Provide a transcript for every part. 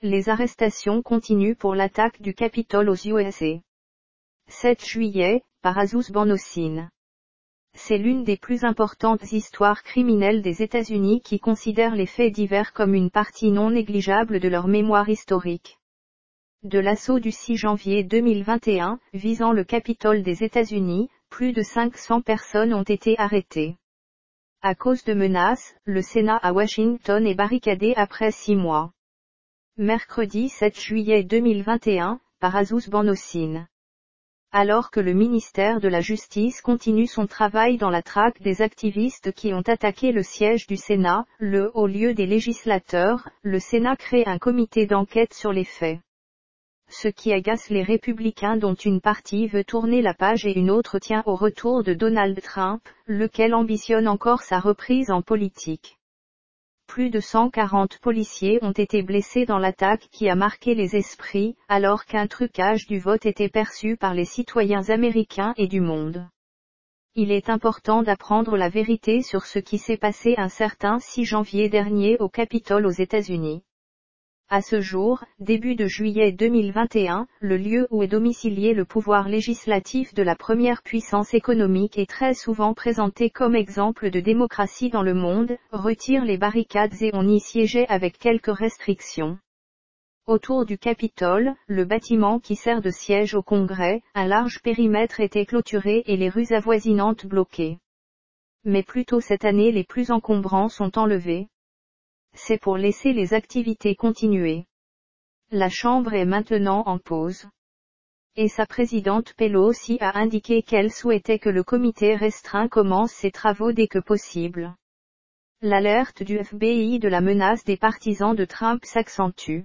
Les arrestations continuent pour l'attaque du Capitole aux USA. 7 juillet, par Azouz Banosine. C'est l'une des plus importantes histoires criminelles des États-Unis qui considèrent les faits divers comme une partie non négligeable de leur mémoire historique. De l'assaut du 6 janvier 2021, visant le Capitole des États-Unis, plus de 500 personnes ont été arrêtées. À cause de menaces, le Sénat à Washington est barricadé après 6 mois. Mercredi 7 juillet 2021, par Azouz Banosine. Alors que le ministère de la Justice continue son travail dans la traque des activistes qui ont attaqué le siège du Sénat, le haut lieu des législateurs, le Sénat crée un comité d'enquête sur les faits. Ce qui agace les républicains dont une partie veut tourner la page et une autre tient au retour de Donald Trump, lequel ambitionne encore sa reprise en politique. Plus de 140 policiers ont été blessés dans l'attaque qui a marqué les esprits, alors qu'un trucage du vote était perçu par les citoyens américains et du monde. Il est important d'apprendre la vérité sur ce qui s'est passé un certain 6 janvier dernier au Capitole aux États-Unis. À ce jour, début de juillet 2021, le lieu où est domicilié le pouvoir législatif de la première puissance économique est très souvent présenté comme exemple de démocratie dans le monde, retire les barricades et on y siégeait avec quelques restrictions. Autour du Capitole, le bâtiment qui sert de siège au Congrès, un large périmètre était clôturé et les rues avoisinantes bloquées. Mais plus tôt cette année les plus encombrants sont enlevés. C'est pour laisser les activités continuer. La Chambre est maintenant en pause. Et sa présidente Pelosi a indiqué qu'elle souhaitait que le comité restreint commence ses travaux dès que possible. L'alerte du FBI de la menace des partisans de Trump s'accentue.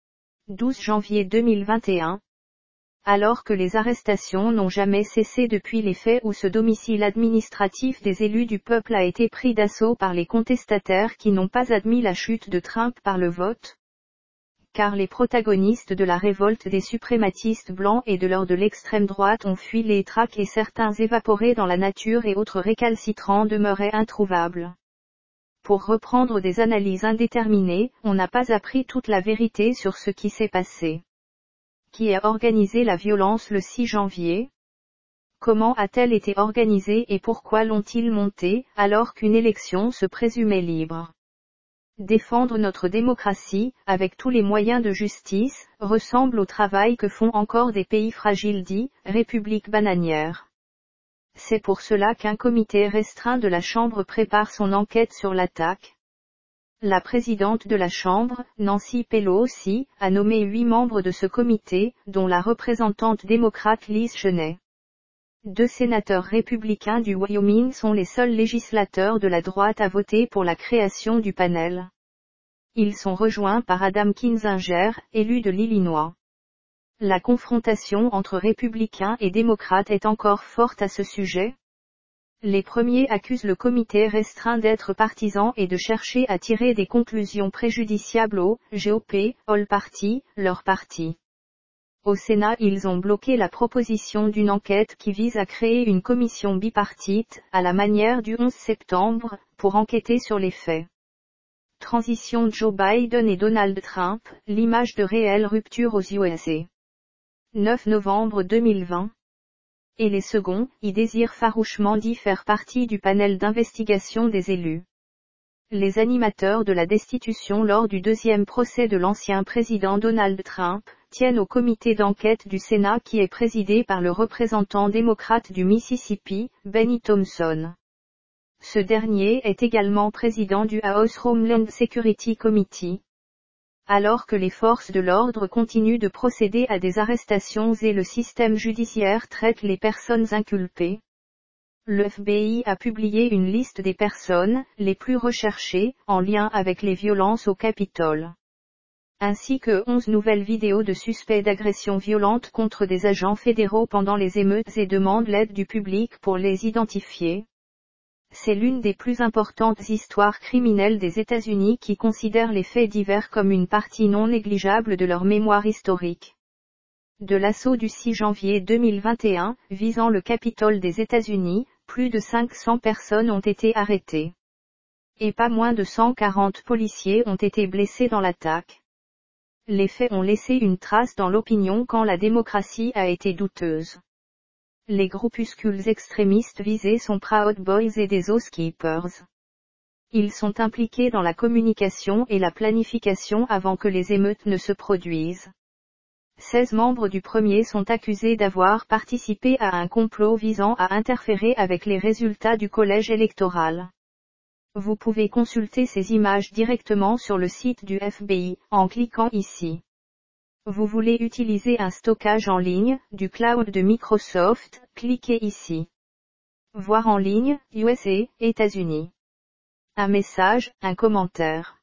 12 janvier 2021. Alors que les arrestations n'ont jamais cessé depuis les faits où ce domicile administratif des élus du peuple a été pris d'assaut par les contestataires qui n'ont pas admis la chute de Trump par le vote. Car les protagonistes de la révolte des suprématistes blancs et de l'heure de l'extrême droite ont fui les tracts et certains évaporés dans la nature et autres récalcitrants demeuraient introuvables. Pour reprendre des analyses indéterminées, on n'a pas appris toute la vérité sur ce qui s'est passé. Qui a organisé la violence le 6 janvier? Comment a-t-elle été organisée et pourquoi l'ont-ils montée, alors qu'une élection se présumait libre? Défendre notre démocratie, avec tous les moyens de justice, ressemble au travail que font encore des pays fragiles dits « républiques bananières ». C'est pour cela qu'un comité restreint de la Chambre prépare son enquête sur l'attaque. La présidente de la Chambre, Nancy Pelosi, a nommé 8 membres de ce comité, dont la représentante démocrate Liz Cheney. 2 sénateurs républicains du Wyoming sont les seuls législateurs de la droite à voter pour la création du panel. Ils sont rejoints par Adam Kinzinger, élu de l'Illinois. La confrontation entre républicains et démocrates est encore forte à ce sujet. Les premiers accusent le comité restreint d'être partisan et de chercher à tirer des conclusions préjudiciables au GOP, All Party, leur parti. Au Sénat, ils ont bloqué la proposition d'une enquête qui vise à créer une commission bipartite, à la manière du 11 septembre, pour enquêter sur les faits. Transition Joe Biden et Donald Trump, l'image de réelle rupture aux USA. 9 novembre 2020. Et les seconds, y désirent farouchement d'y faire partie du panel d'investigation des élus. Les animateurs de la destitution lors du 2e procès de l'ancien président Donald Trump, tiennent au comité d'enquête du Sénat qui est présidé par le représentant démocrate du Mississippi, Benny Thompson. Ce dernier est également président du House Homeland Security Committee. Alors que les forces de l'ordre continuent de procéder à des arrestations et le système judiciaire traite les personnes inculpées, le FBI a publié une liste des personnes, les plus recherchées, en lien avec les violences au Capitole. Ainsi que 11 nouvelles vidéos de suspects d'agressions violentes contre des agents fédéraux pendant les émeutes et demande l'aide du public pour les identifier. C'est l'une des plus importantes histoires criminelles des États-Unis qui considèrent les faits divers comme une partie non négligeable de leur mémoire historique. De l'assaut du 6 janvier 2021, visant le Capitole des États-Unis, plus de 500 personnes ont été arrêtées. Et pas moins de 140 policiers ont été blessés dans l'attaque. Les faits ont laissé une trace dans l'opinion quand la démocratie a été douteuse. Les groupuscules extrémistes visés sont Proud Boys et des Oath Keepers. Ils sont impliqués dans la communication et la planification avant que les émeutes ne se produisent. 16 membres du premier sont accusés d'avoir participé à un complot visant à interférer avec les résultats du collège électoral. Vous pouvez consulter ces images directement sur le site du FBI, en cliquant ici. Vous voulez utiliser un stockage en ligne, du cloud de Microsoft, cliquez ici. Voir en ligne, USA, États-Unis. Un message, un commentaire.